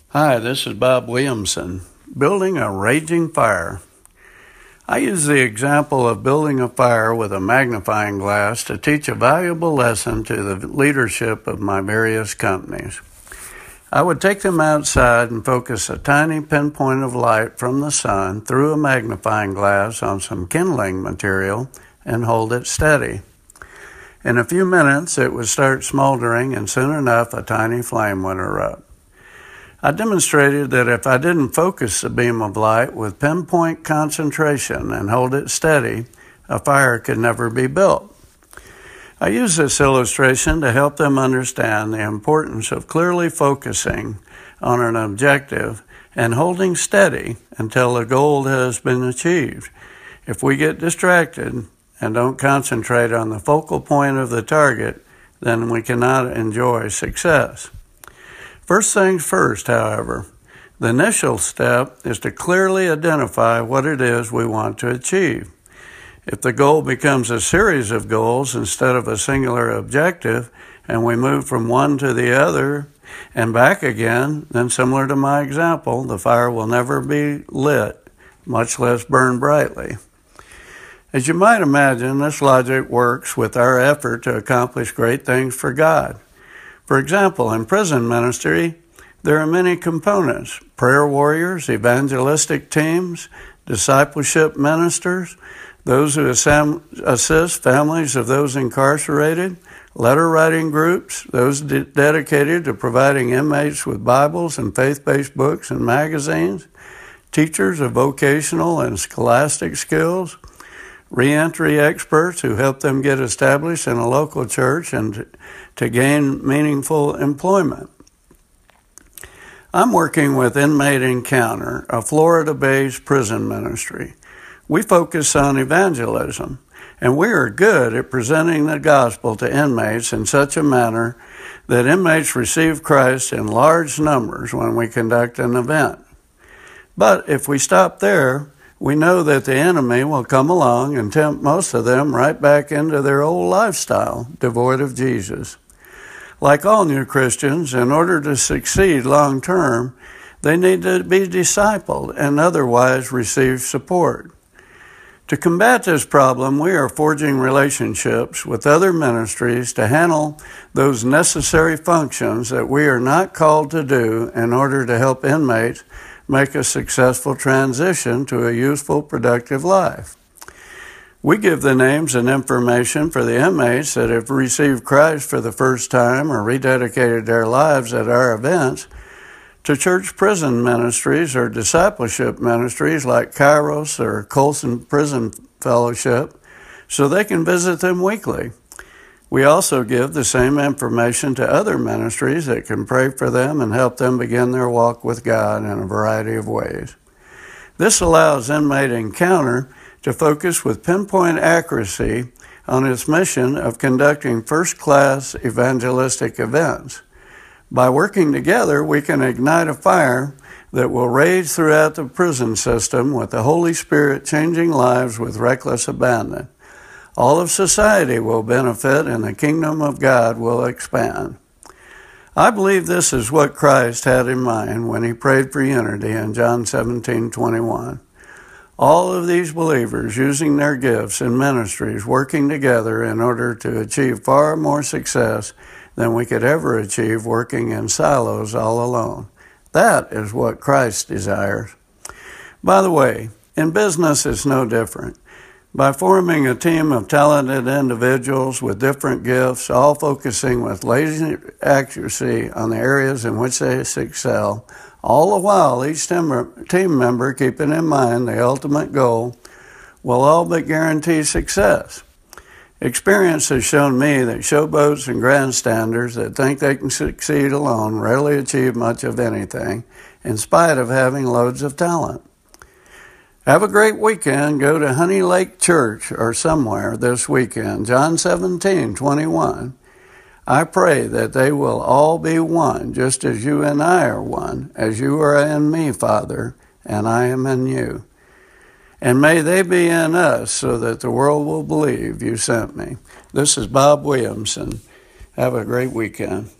Hi, this is Bob Williamson. Building a raging fire. I use the example of building a fire with a magnifying glass to teach a valuable lesson to the leadership of my various companies. I would take them outside and focus a tiny pinpoint of light from the sun through a magnifying glass on some kindling material and hold it steady. In a few minutes, it would start smoldering, and soon enough, a tiny flame would erupt. I demonstrated that if I didn't focus the beam of light with pinpoint concentration and hold it steady, a fire could never be built. I use this illustration to help them understand the importance of clearly focusing on an objective and holding steady until the goal has been achieved. If we get distracted and don't concentrate on the focal point of the target, then we cannot enjoy success. First things first, however, the initial step is to clearly identify what it is we want to achieve. If the goal becomes a series of goals instead of a singular objective, and we move from one to the other and back again, then similar to my example, the fire will never be lit, much less burn brightly. As you might imagine, this logic works with our effort to accomplish great things for God. For example, in prison ministry, there are many components: prayer warriors, evangelistic teams, discipleship ministers, those who assist families of those incarcerated, letter writing groups, those dedicated to providing inmates with Bibles and faith-based books and magazines, teachers of vocational and scholastic skills, reentry experts who help them get established in a local church and to gain meaningful employment. I'm working with Inmate Encounter, a Florida-based prison ministry. We focus on evangelism, and we are good at presenting the gospel to inmates in such a manner that inmates receive Christ in large numbers when we conduct an event. But if we stop there, we know that the enemy will come along and tempt most of them right back into their old lifestyle, devoid of Jesus. Like all new Christians, in order to succeed long term, they need to be discipled and otherwise receive support. To combat this problem, we are forging relationships with other ministries to handle those necessary functions that we are not called to do in order to help inmates make a successful transition to a useful, productive life. We give the names and information for the inmates that have received Christ for the first time or rededicated their lives at our events to church prison ministries or discipleship ministries like Kairos or Colson Prison Fellowship so they can visit them weekly. We also give the same information to other ministries that can pray for them and help them begin their walk with God in a variety of ways. This allows Inmate Encounter to focus with pinpoint accuracy on its mission of conducting first-class evangelistic events. By working together, we can ignite a fire that will rage throughout the prison system with the Holy Spirit changing lives with reckless abandon. All of society will benefit and the kingdom of God will expand. I believe this is what Christ had in mind when he prayed for unity in John 17:21. All of these believers using their gifts and ministries working together in order to achieve far more success than we could ever achieve working in silos all alone. That is what Christ desires. By the way, in business it's no different. By forming a team of talented individuals with different gifts, all focusing with laser accuracy on the areas in which they excel, all the while each team member keeping in mind the ultimate goal, will all but guarantee success. Experience has shown me that showboats and grandstanders that think they can succeed alone rarely achieve much of anything, in spite of having loads of talent. Have a great weekend. Go to Honey Lake Church or somewhere this weekend. John 17:21. I pray that they will all be one, just as you and I are one, as you are in me, Father, and I am in you. And may they be in us so that the world will believe you sent me. This is Bob Williamson. Have a great weekend.